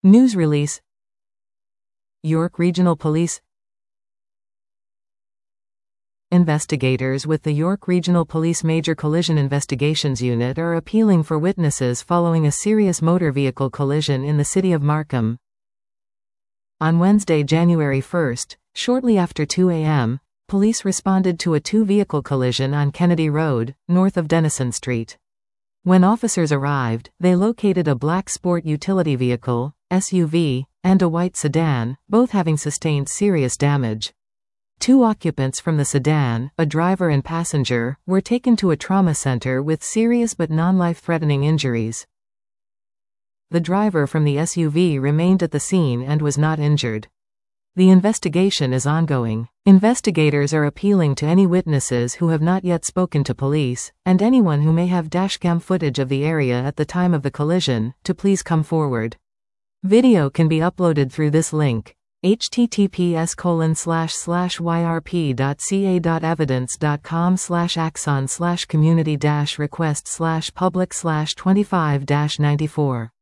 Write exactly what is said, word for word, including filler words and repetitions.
News release. York Regional Police. Investigators with the York Regional Police Major Collision Investigations Unit are appealing for witnesses following a serious motor vehicle collision in the city of Markham. On Wednesday, January first, shortly after two a m, police responded to a two-vehicle collision on Kennedy Road, north of Denison Street. When officers arrived, they located a black sport utility vehicle, S U V, and a white sedan, both having sustained serious damage. Two occupants from the sedan, a driver and passenger, were taken to a trauma center with serious but non-life-threatening injuries. The driver from the S U V remained at the scene and was not injured. The investigation is ongoing. Investigators are appealing to any witnesses who have not yet spoken to police, and anyone who may have dashcam footage of the area at the time of the collision, to please come forward. Video can be uploaded through this link. H T T P S colon slash slash Y R P dot C A dot evidence dot com slash axon slash community dash request slash public slash twenty-five dash ninety-four